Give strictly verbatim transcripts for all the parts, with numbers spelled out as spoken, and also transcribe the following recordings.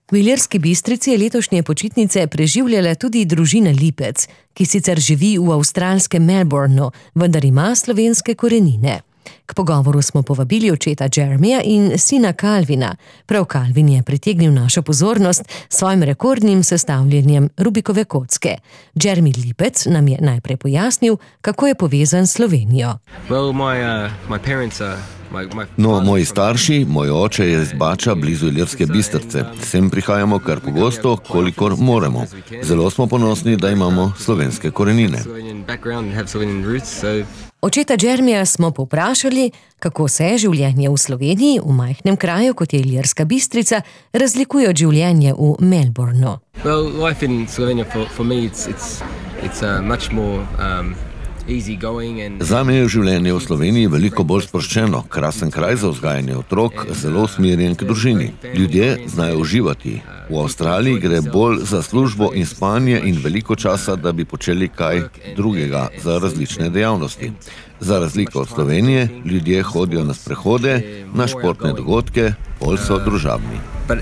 V Ilirski Bistrici je letošnje počitnice preživljala tudi družina Lipec, ki sicer živi v avstralskem Melbourneu, vendar ima slovenske korenine. K pogovoru smo povabili očeta Jeremija in sina Calvina. Prav Calvin je pritegnil našo pozornost s svojim rekordnim sestavljanjem Rubikove kocke. Jeremy Lipec nam je najprej pojasnil, kako je povezan s Slovenijo. Well, my, uh, my parents are... No, moji starši, moj oče je iz Bača blizu Ilirske Bistrice. Sem prihajamo kar pogosto, kolikor moremo. Zelo smo ponosni, da imamo slovenske korenine. Očeta Jeremija smo povprašali, kako se življenje v Sloveniji, v majhnem kraju, kot je Ilirska Bistrica, razlikuje od življenja v Melbourneu. Well, life in Slovenia for, for me it's it's it's uh, much more um Zame je življenje v Sloveniji veliko bolj sproščeno, krasen kraj za vzgajanje otrok, zelo usmerjen k družini. Ljudje znajo uživati. V Avstraliji gre bolj za službo in spanje in veliko časa, da bi počeli kaj drugega za različne dejavnosti. Za razliko od Slovenije, ljudje hodijo na sprehode, na športne dogodke, bolj so družabni.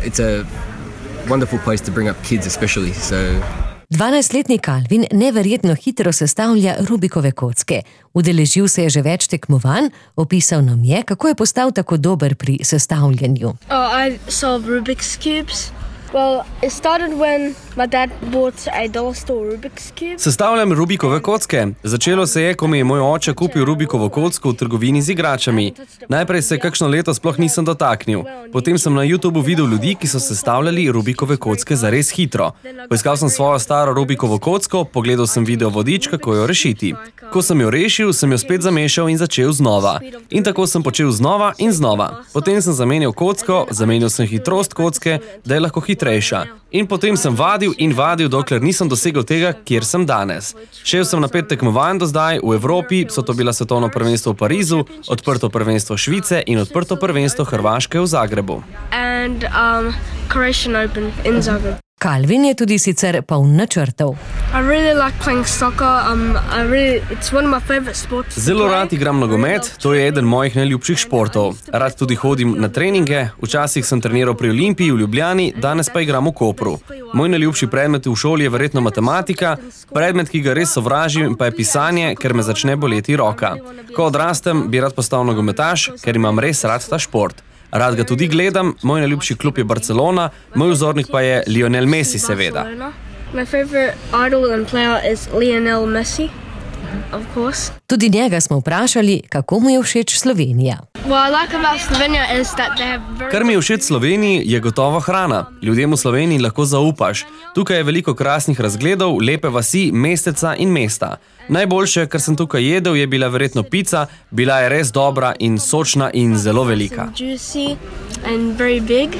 dvanajstletni Calvin neverjetno hitro sestavlja Rubikove kocke. Udeležil se je že več tekmovanj, opisal nam je, kako je postal tako dober pri sestavljanju. Oh, I solve Rubik's cubes. Well, it started when my dad bought a dollar store Rubik's cube. Sestavljam Rubikove kocke. Začelo se je, ko mi je moj oče kupil Rubikovo kocko v trgovini z igračami. Najprej se kakšno leto sploh nisem dotaknil. Potem sem na YouTubu videl ljudi, ki so sestavljali Rubikove kocke zares hitro. Poiskal sem svojo staro Rubikovo kocko, pogledal sem video vodič, kako jo rešiti. Ko sem jo rešil, sem jo spet zamešal in začel znova. In tako sem počel znova in znova. Potem sem zamenjal kocko, zamenjal sem hitrost kocke, da je lahko hitrejša. In potem sem vadil in vadil, dokler nisem dosegel tega, kjer sem danes. Šel sem na pet tekmovanj do zdaj, v Evropi so to bila svetovno prvenstvo v Parizu, odprto prvenstvo Švice in odprto prvenstvo Hrvaške v Zagrebu. And um, Croatian Open in Zagreb. Calvin je tudi sicer poln načrtov. I really like playing soccer. Um, I really, it's one of my favorite sports. Zelo rad igram nogomet, to je eden mojih najljubših športov. Rad tudi hodim na treninge, včasih sem treniral pri Olimpiji v Ljubljani, danes pa igram v Kopru. Moj najljubši predmet v šoli je verjetno matematika, predmet, ki ga res sovražim, pa je pisanje, ker me začne boleti roka. Ko odrastem, bi rad postal nogometaš, ker imam res rad ta šport. Rad ga tudi gledam, moj najljubši klub je Barcelona, moj vzornik pa je Lionel Messi, seveda. My favorite idol and player is Lionel Messi, of course. Tudi njega smo vprašali, kako mu je všeč Slovenija. What I like about Slovenia is that they have very... Kar mi je všeč Sloveniji, je gotovo hrana. Ljudem v Sloveniji lahko zaupaš. Tukaj je veliko krasnih razgledov, lepe vasi, mesteca in mesta. Najboljše, kar sem tukaj jedel, je bila verjetno pica, bila je res dobra in sočna in zelo velika. Juicy and very big.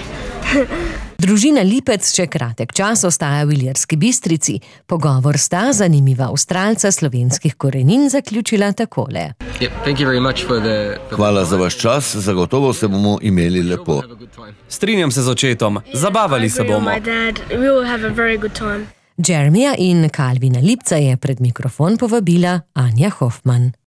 Družina Lipec še kratek čas ostaja v Ilirski Bistrici. Pogovor sta zanimiva Avstralca slovenskih korenin zaključila takole. Hvala za vaš čas, zagotovo se bomo imeli lepo. Strinjam se z očetom, zabavali se bomo. Jeremija in Calvina Lipca je pred mikrofon povabila Anja Hoffman.